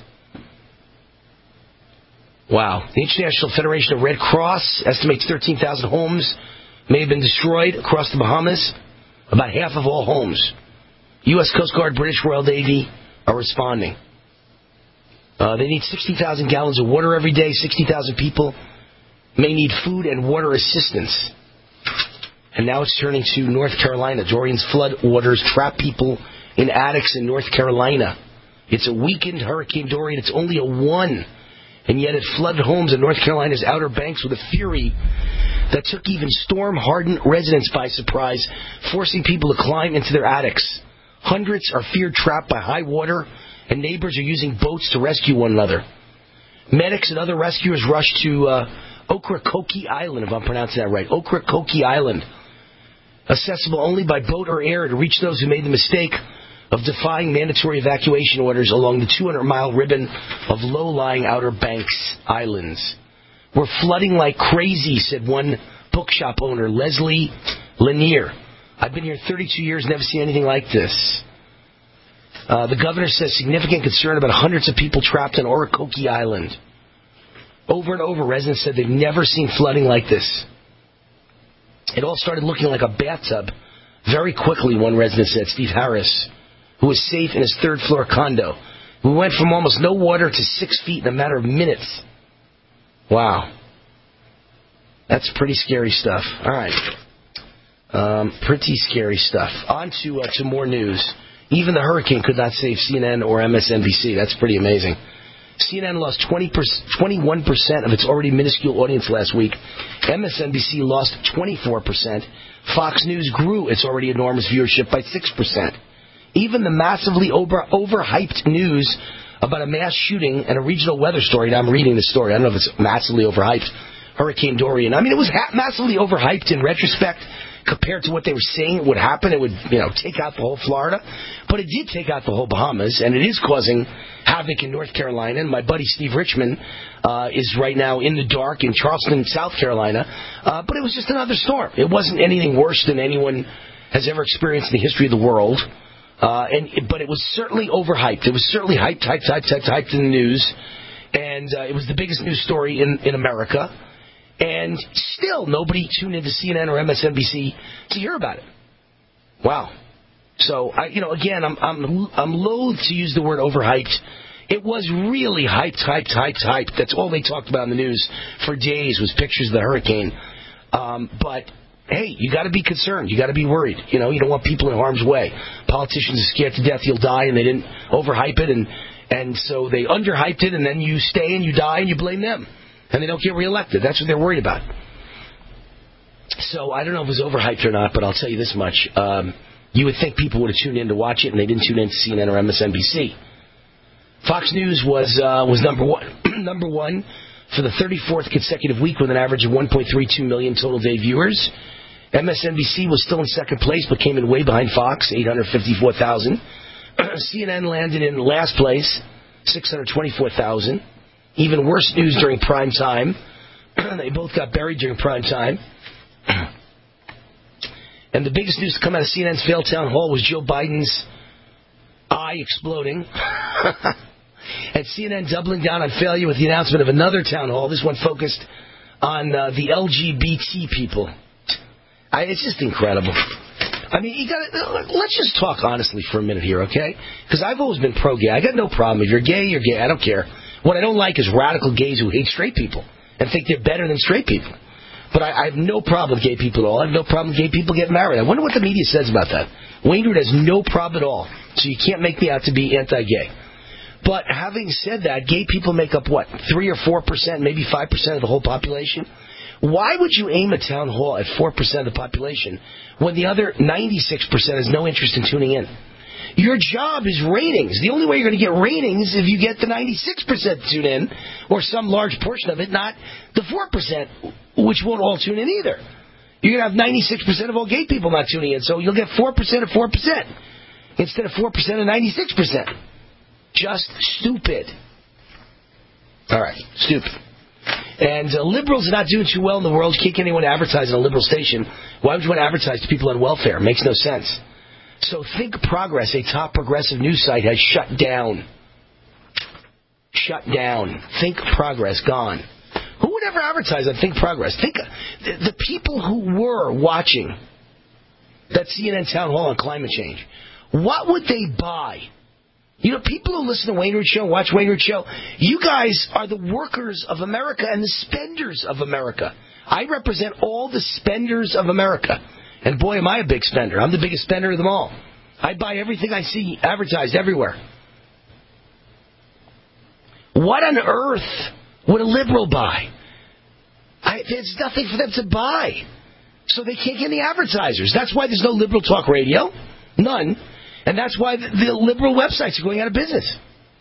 Wow. The International Federation of Red Cross estimates 13,000 homes may have been destroyed across the Bahamas. About half of all homes. U.S. Coast Guard, British Royal Navy are responding. They need 60,000 gallons of water every day. 60,000 people may need food and water assistance. And now it's turning to North Carolina. Dorian's flood waters trap people in attics in North Carolina. It's a weakened Hurricane Dorian. It's only a 1. And yet it flooded homes in North Carolina's Outer Banks with a fury that took even storm-hardened residents by surprise, forcing people to climb into their attics. Hundreds are feared trapped by high water, and neighbors are using boats to rescue one another. Medics and other rescuers rushed to Ocracoke Island, if I'm pronouncing that right. Ocracoke Island, accessible only by boat or air to reach those who made the mistake of defying mandatory evacuation orders along the 200-mile ribbon of low-lying Outer Banks islands. We're flooding like crazy, said one bookshop owner, Leslie Lanier, I've been here 32 years, never seen anything like this. The governor says significant concern about hundreds of people trapped on Orikoki Island. Over and over, residents said they've never seen flooding like this. It all started looking like a bathtub very quickly, one resident said, Steve Harris, who was safe in his third-floor condo. We went from almost no water to 6 feet in a matter of minutes. Wow. That's pretty scary stuff. All right. Pretty scary stuff. On to more news. Even the hurricane could not save CNN or MSNBC. That's pretty amazing. CNN lost 21% of its already minuscule audience last week. MSNBC lost 24%. Fox News grew its already enormous viewership by 6%. Even the massively overhyped news about a mass shooting and a regional weather story, and I'm reading the story, I don't know if it's massively overhyped, Hurricane Dorian. I mean, it was massively overhyped in retrospect compared to what they were saying would happen. It would, take out the whole Florida. But it did take out the whole Bahamas, and it is causing havoc in North Carolina. And my buddy Steve Richman is right now in the dark in Charleston, South Carolina. But it was just another storm. It wasn't anything worse than anyone has ever experienced in the history of the world. But it was certainly overhyped. It was certainly hyped in the news. And it was the biggest news story in America. And still, nobody tuned into CNN or MSNBC to hear about it. Wow. So, again, I'm loath to use the word overhyped. It was really hyped. That's all they talked about in the news for days was pictures of the hurricane. But hey, you got to be concerned. You got to be worried. You don't want people in harm's way. Politicians are scared to death you'll die, and they didn't overhype it, and so they underhyped it, and then you stay and you die and you blame them. And they don't get reelected. That's what they're worried about. So I don't know if it was overhyped or not, but I'll tell you this much. You would think people would have tuned in to watch it, and they didn't tune in to CNN or MSNBC. Fox News was number one for the 34th consecutive week with an average of 1.32 million total day viewers. MSNBC was still in second place, but came in way behind Fox, 854,000. CNN landed in last place, 624,000. Even worse news during prime time. They both got buried during prime time. And the biggest news to come out of CNN's failed town hall was Joe Biden's eye exploding. And CNN doubling down on failure with the announcement of another town hall, this one focused on the LGBT people. It's just incredible. I mean, let's just talk honestly for a minute here, okay? Because I've always been pro-gay. I got no problem. If you're gay, you're gay. I don't care. What I don't like is radical gays who hate straight people and think they're better than straight people. But I have no problem with gay people at all. I have no problem with gay people getting married. I wonder what the media says about that. Wayne Root has no problem at all. So you can't make me out to be anti-gay. But having said that, gay people make up, 3 or 4%, maybe 5% of the whole population? Why would you aim a town hall at 4% of the population when the other 96% has no interest in tuning in? Your job is ratings. The only way you're going to get ratings is if you get the 96% to tune in, or some large portion of it, not the 4%, which won't all tune in either. You're going to have 96% of all gay people not tuning in, so you'll get 4% of 4% instead of 4% of 96%. Just stupid. All right, stupid. And liberals are not doing too well in the world. You can't get anyone to advertise on a liberal station. Why would you want to advertise to people on welfare? It makes no sense. So Think Progress, a top progressive news site, has shut down. Shut down. Think Progress, gone. Who would ever advertise on Think Progress? Think the people who were watching that CNN town hall on climate change. What would they buy? People who listen to Wayne Root Show, watch Wayne Root Show, you guys are the workers of America and the spenders of America. I represent all the spenders of America. And boy, am I a big spender. I'm the biggest spender of them all. I buy everything I see advertised everywhere. What on earth would a liberal buy? There's nothing for them to buy. So they can't get any advertisers. That's why there's no liberal talk radio. None. And that's why the liberal websites are going out of business.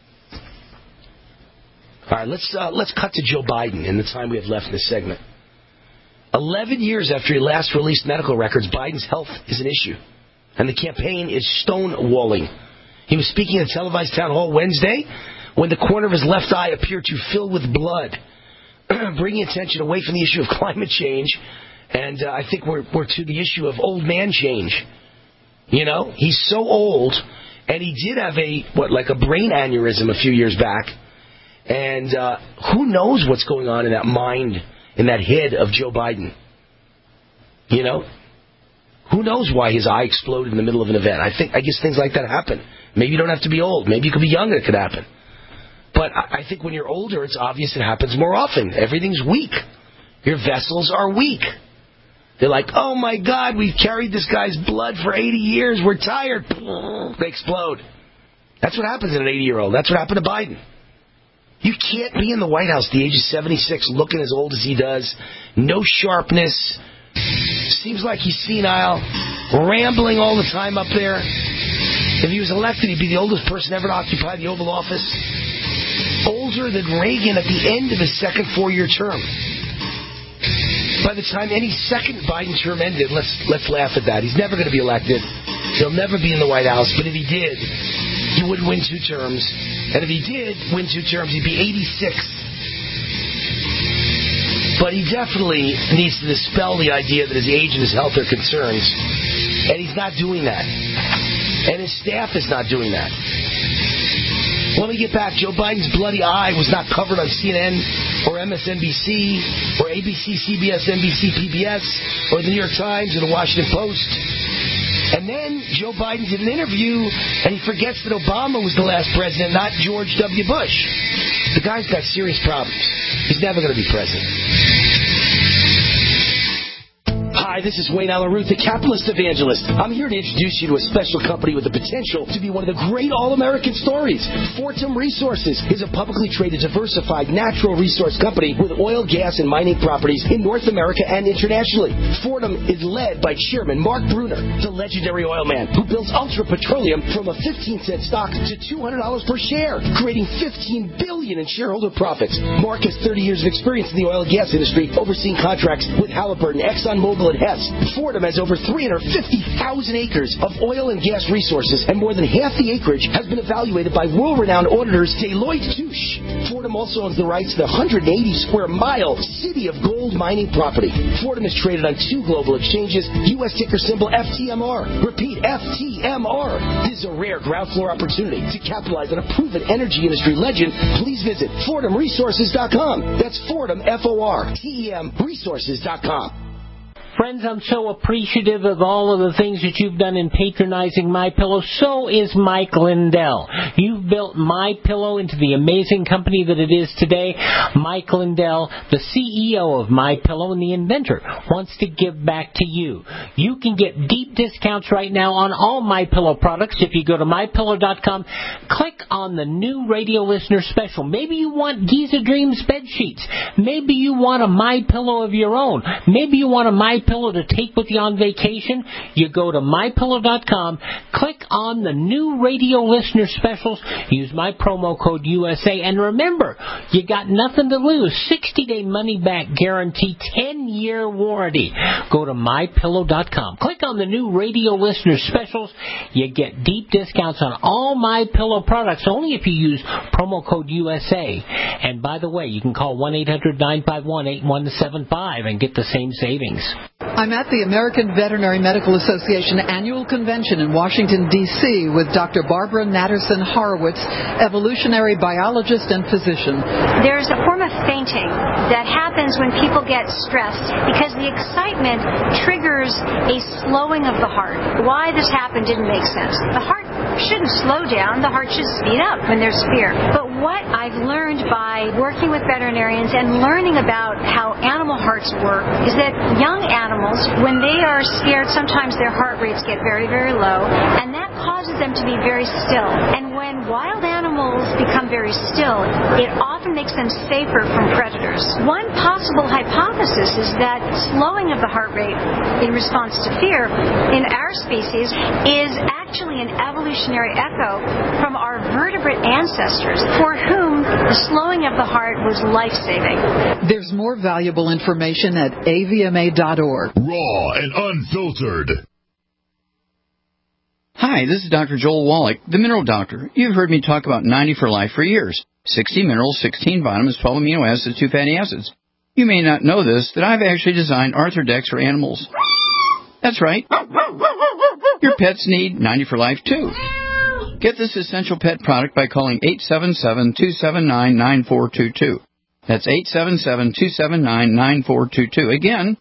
All right, let's cut to Joe Biden in the time we have left in this segment. 11 years after he last released medical records, Biden's health is an issue. And the campaign is stonewalling. He was speaking at a televised town hall Wednesday when the corner of his left eye appeared to fill with blood, bringing attention away from the issue of climate change And I think we're to the issue of old man change. You know, he's so old, and he did have a brain aneurysm a few years back. And who knows what's going on in that mind, in that head of Joe Biden? You know? Who knows why his eye exploded in the middle of an event? I guess things like that happen. Maybe you don't have to be old. Maybe you could be young and it could happen. But I think when you're older, it's obvious it happens more often. Everything's weak. Your vessels are weak. They're like, oh my God, we've carried this guy's blood for 80 years. We're tired. They explode. That's what happens in an 80-year-old. That's what happened to Biden. You can't be in the White House at the age of 76 looking as old as he does. No sharpness. Seems like he's senile, rambling all the time up there. If he was elected, he'd be the oldest person ever to occupy the Oval Office. Older than Reagan at the end of his second 4-year term. By the time any second Biden term ended, let's laugh at that. He's never going to be elected. He'll never be in the White House. But if he did, he would win 2 terms. And if he did win 2 terms, he'd be 86. But he definitely needs to dispel the idea that his age and his health are concerns. And he's not doing that. And his staff is not doing that. Let me get back. Joe Biden's bloody eye was not covered on CNN or MSNBC or ABC, CBS, NBC, PBS or the New York Times or the Washington Post. And then Joe Biden did an interview and he forgets that Obama was the last president, not George W. Bush. The guy's got serious problems. He's never going to be president. Hi, this is Wayne Allen Root, the capitalist evangelist. I'm here to introduce you to a special company with the potential to be one of the great all-American stories. Fortum Resources is a publicly traded, diversified, natural resource company with oil, gas, and mining properties in North America and internationally. Fortum is led by Chairman Mark Bruner, the legendary oil man who builds Ultra Petroleum from a 15-cent stock to $200 per share, creating $15 billion in shareholder profits. Mark has 30 years of experience in the oil and gas industry, overseeing contracts with Halliburton, ExxonMobil, and Hess. Fortum has over 350,000 acres of oil and gas resources, and more than half the acreage has been evaluated by world-renowned auditors Deloitte Touche. Fortum also owns the rights to the 180 square mile City of Gold mining property. Fortum is traded on 2 global exchanges, U.S. ticker symbol FTMR. Repeat, FTMR. This is a rare ground floor opportunity to capitalize on a proven energy industry legend. Please visit FortumResources.com. That's Fortum, F-O-R-T-E-M, resources.com. Friends, I'm so appreciative of all of the things that you've done in patronizing MyPillow. So is Mike Lindell. You've built MyPillow into the amazing company that it is today. Mike Lindell, the CEO of MyPillow and the inventor, wants to give back to you. You can get deep discounts right now on all MyPillow products. If you go to MyPillow.com, click on the new radio listener special. Maybe you want Giza Dreams bed sheets. Maybe you want a MyPillow of your own. Maybe you want a MyPillow to take with you on vacation. You go to MyPillow.com, click on the new radio listener specials, use my promo code USA, and remember, you got nothing to lose. 60-day money-back guarantee, 10-year warranty. Go to MyPillow.com, click on the new radio listener specials. You get deep discounts on all MyPillow products, only if you use promo code USA. And by the way, you can call 1-800-951-8175 and get the same savings. I'm at the American Veterinary Medical Association annual convention in Washington, D.C. with Dr. Barbara Natterson Horowitz, evolutionary biologist and physician. There's a form of fainting that happens when people get stressed because the excitement triggers a slowing of the heart. Why this happened didn't make sense. The heart shouldn't slow down. The heart should speed up when there's fear. But what I've learned by working with veterinarians and learning about how animal hearts work is that young animals, when they are scared, sometimes their heart rates get very, very low, and that causes them to be very still. And when wild animals become very still, it often makes them safer from predators. One possible hypothesis is that slowing of the heart rate in response to fear in our species is actually an evolutionary echo from our vertebrate ancestors for whom the slowing of the heart was life-saving. There's more valuable information at avma.org. Raw and unfiltered. Hi, this is Dr. Joel Wallach, the Mineral Doctor. You've heard me talk about 90 for Life for years. 60 minerals, 16 vitamins, 12 amino acids, 2 fatty acids. You may not know this, that I've actually designed Arthrodex for animals. That's right. Your pets need 90 for Life, too. Get this essential pet product by calling 877-279-9422. That's 877-279-9422. Again,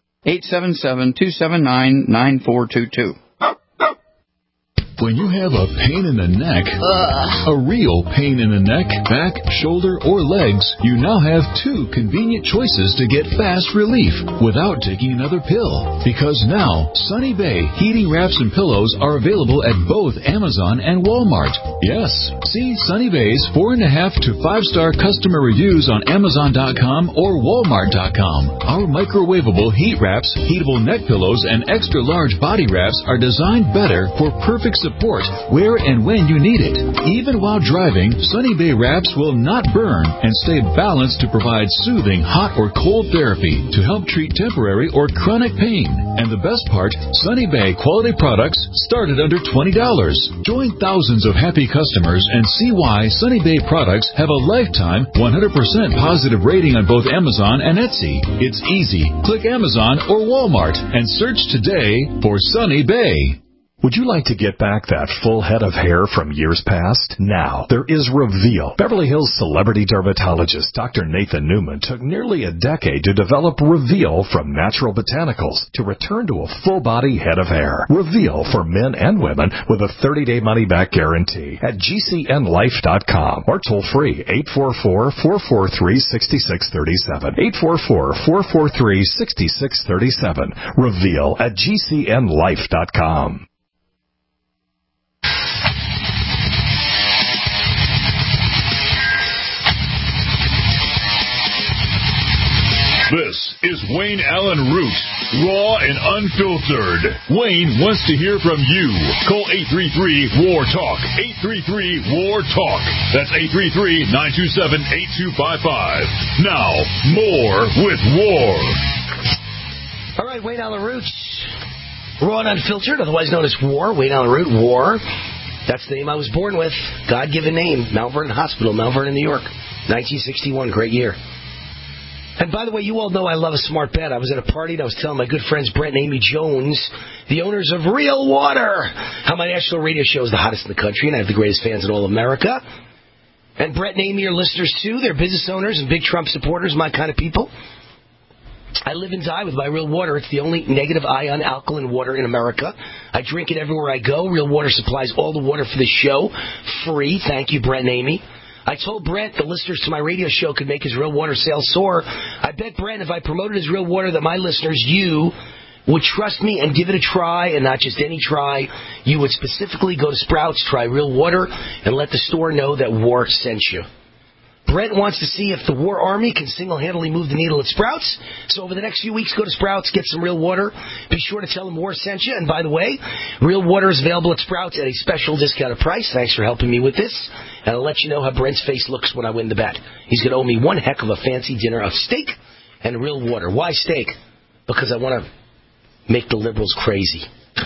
877-279-9422. When you have a pain in the neck, a real pain in the neck, back, shoulder, or legs, you now have two convenient choices to get fast relief without taking another pill. Because now, Sunny Bay heating wraps and pillows are available at both Amazon and Walmart. Yes, see Sunny Bay's 4.5 to 5-star customer reviews on Amazon.com or Walmart.com. Our microwavable heat wraps, heatable neck pillows, and extra large body wraps are designed better for perfect support where and when you need it. Even while driving, Sunny Bay wraps will not burn and stay balanced to provide soothing hot or cold therapy to help treat temporary or chronic pain. And the best part, Sunny Bay quality products start at under $20. Join thousands of happy customers and see why Sunny Bay products have a lifetime 100% positive rating on both Amazon and Etsy. It's easy. Click Amazon or Walmart and search today for Sunny Bay. Would you like to get back that full head of hair from years past? Now, there is Reveal. Beverly Hills celebrity dermatologist Dr. Nathan Newman took nearly a decade to develop Reveal from natural botanicals to return to a full-body head of hair. Reveal for men and women with a 30-day money-back guarantee at GCNlife.com or toll-free 844-443-6637. 844-443-6637. Reveal at GCNlife.com. This is Wayne Allen Root, raw and unfiltered. Wayne wants to hear from you. Call 833-WAR-TALK. 833-WAR-TALK. That's 833-927-8255. Now, more with War. All right, Wayne Allen Root, raw and unfiltered, otherwise known as War. Wayne Allen Root, War. That's the name I was born with. God-given name. Mount Vernon Hospital, Mount Vernon, New York. 1961, great year. And by the way, you all know I love a smart bet. I was at a party and I was telling my good friends Brett and Amy Jones, the owners of Real Water, how my national radio show is the hottest in the country and I have the greatest fans in all America. And Brett and Amy are listeners too. They're business owners and big Trump supporters, my kind of people. I live and die with my Real Water. It's the only negative ion alkaline water in America. I drink it everywhere I go. Real Water supplies all the water for the show free. Thank you, Brett and Amy. I told Brent the listeners to my radio show could make his Real Water sales soar. I bet Brent if I promoted his Real Water that my listeners, you, would trust me and give it a try, and not just any try. You would specifically go to Sprouts, try Real Water, and let the store know that War sent you. Brent wants to see if the War Army can single-handedly move the needle at Sprouts. So over the next few weeks, go to Sprouts, get some Real Water. Be sure to tell them War sent you. And by the way, Real Water is available at Sprouts at a special discounted price. Thanks for helping me with this. And I'll let you know how Brent's face looks when I win the bet. He's going to owe me one heck of a fancy dinner of steak and Real Water. Why steak? Because I want to make the liberals crazy.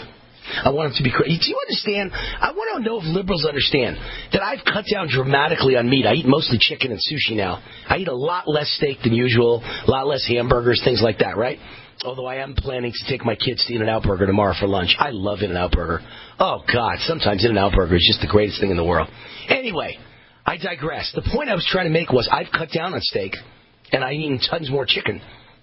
I want them to be crazy. Do you understand? I want to know if liberals understand that I've cut down dramatically on meat. I eat mostly chicken and sushi now. I eat a lot less steak than usual, a lot less hamburgers, things like that, right? Although I am planning to take my kids to In-N-Out Burger tomorrow for lunch. I love In-N-Out Burger. Oh, God, sometimes In-N-Out Burger is just the greatest thing in the world. Anyway, I digress. The point I was trying to make was I've cut down on steak, and I'm eating tons more chicken.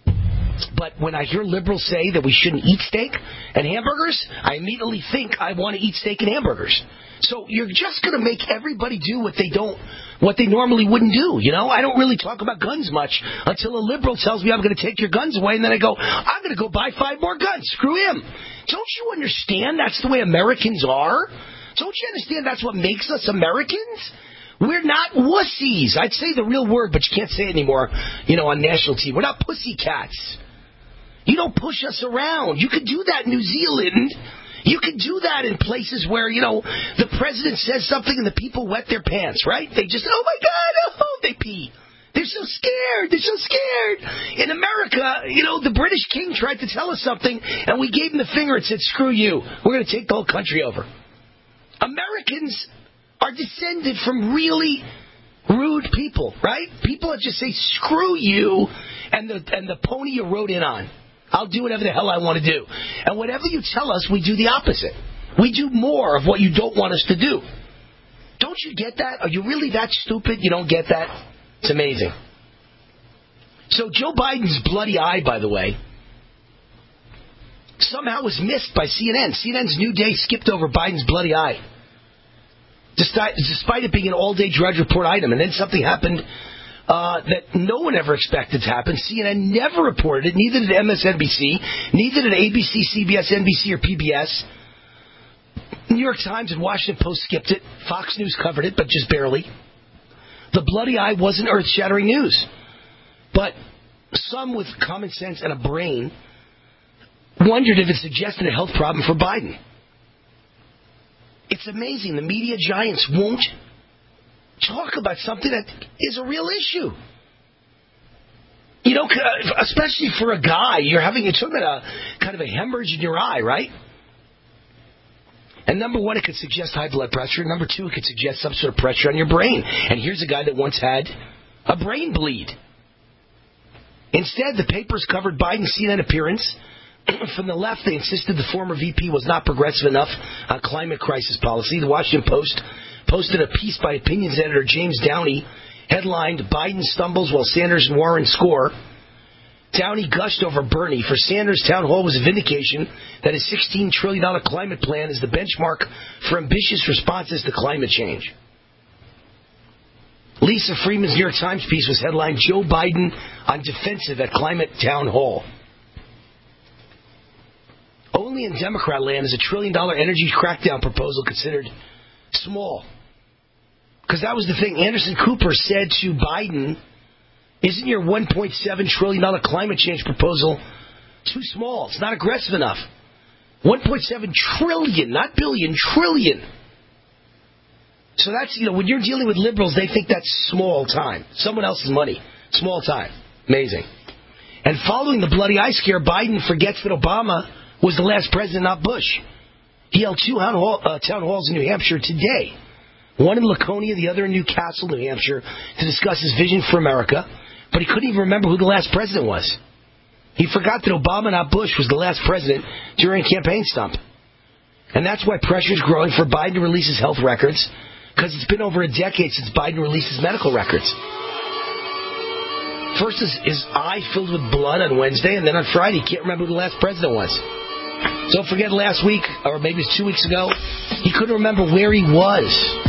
But when I hear liberals say that we shouldn't eat steak and hamburgers, I immediately think I want to eat steak and hamburgers. So you're just going to make everybody do what they normally wouldn't do. You know, I don't really talk about guns much until a liberal tells me I'm going to take your guns away, and then I go, I'm going to go buy 5 more guns. Screw him. Don't you understand that's the way Americans are? Don't you understand that's what makes us Americans? We're not wussies. I'd say the real word, but you can't say it anymore, on national TV. We're not pussycats. You don't push us around. You could do that in New Zealand. You could do that in places where, the president says something and the people wet their pants, right? They just, oh, my God, oh, they pee. They're so scared. They're so scared. In America, the British king tried to tell us something, and we gave him the finger and said, screw you. We're going to take the whole country over. Americans are descended from really rude rude people, right? People that just say, screw you and the pony you rode in on. I'll do whatever the hell I want to do. And whatever you tell us, we do the opposite. We do more of what you don't want us to do. Don't you get that? Are you really that stupid you don't get that? It's amazing. So Joe Biden's bloody eye, by the way, somehow was missed by CNN. CNN's New Day skipped over Biden's bloody eye, despite it being an all-day Drudge Report item. And then something happened that no one ever expected to happen. CNN never reported it, neither did MSNBC, neither did ABC, CBS, NBC, or PBS. New York Times and Washington Post skipped it. Fox News covered it, but just barely. The bloody eye wasn't earth-shattering news. But some with common sense and a brain wondered if it suggested a health problem for Biden. It's amazing. The media giants won't talk about something that is a real issue. You know, especially for a guy, you're talking about a kind of a hemorrhage in your eye, right? And number one, it could suggest high blood pressure. Number two, it could suggest some sort of pressure on your brain. And here's a guy that once had a brain bleed. Instead, the papers covered Biden's CNN appearance. From the left, they insisted the former VP was not progressive enough on climate crisis policy. The Washington Post posted a piece by opinions editor James Downey, headlined, Biden stumbles while Sanders and Warren score. Downey gushed over Bernie. For Sanders, town hall was a vindication that his $16 trillion climate plan is the benchmark for ambitious responses to climate change. Lisa Freeman's New York Times piece was headlined, Joe Biden on defensive at climate town hall. Only in Democrat land is a $1 trillion energy crackdown proposal considered small. Because that was the thing. Anderson Cooper said to Biden, isn't your $1.7 trillion climate change proposal too small? It's not aggressive enough. $1.7 trillion, not billion, trillion. So that's, when you're dealing with liberals, they think that's small time. Someone else's money. Small time. Amazing. And following the bloody eye scare, Biden forgets that Obama was the last president, not Bush. He held two town halls in New Hampshire today. One in Laconia, the other in Newcastle, New Hampshire, to discuss his vision for America. But he couldn't even remember who the last president was. He forgot that Obama, not Bush, was the last president during a campaign stump. And that's why pressure is growing for Biden to release his health records, because it's been over a decade since Biden released his medical records. First, his eye filled with blood on Wednesday, and then on Friday, he can't remember who the last president was. Don't forget last week, or maybe it was 2 weeks ago, he couldn't remember where he was.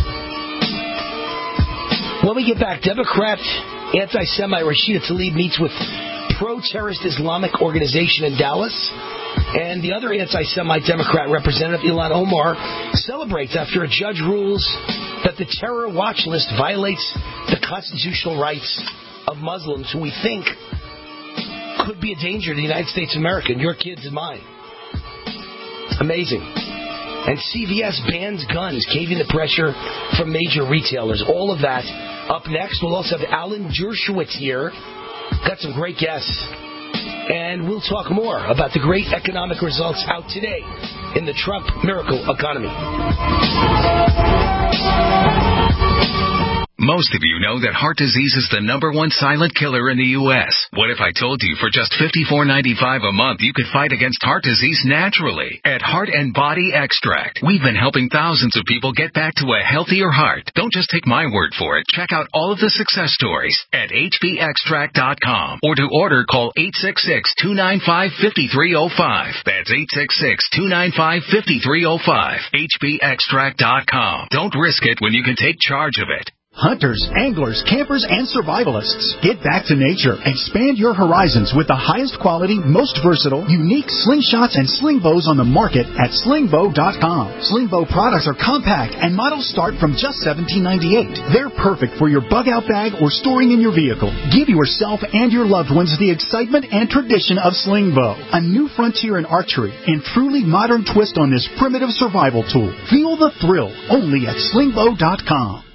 When we get back, Democrat anti-Semite Rashida Tlaib meets with pro-terrorist Islamic organization in Dallas. And the other anti-Semite Democrat representative, Ilhan Omar, celebrates after a judge rules that the terror watch list violates the constitutional rights of Muslims who we think could be a danger to the United States of America, and your kids and mine. Amazing. And CVS bans guns, caving the pressure from major retailers. All of that up next. We'll also have Alan Dershowitz here. Got some great guests. And we'll talk more about the great economic results out today in the Trump miracle economy. Most of you know that heart disease is the #1 silent killer in the U.S. What if I told you for just $54.95 a month you could fight against heart disease naturally? At Heart and Body Extract, we've been helping thousands of people get back to a healthier heart. Don't just take my word for it. Check out all of the success stories at hbextract.com. Or to order, call 866-295-5305. That's 866-295-5305. hbextract.com. Don't risk it when you can take charge of it. Hunters, anglers, campers, and survivalists, get back to nature. Expand your horizons with the highest quality, most versatile, unique slingshots and sling bows on the market at slingbow.com. Slingbow products are compact and models start from just $17.98. They're perfect for your bug-out bag or storing in your vehicle. Give yourself and your loved ones the excitement and tradition of Slingbow, a new frontier in archery and truly modern twist on this primitive survival tool. Feel the thrill only at slingbow.com.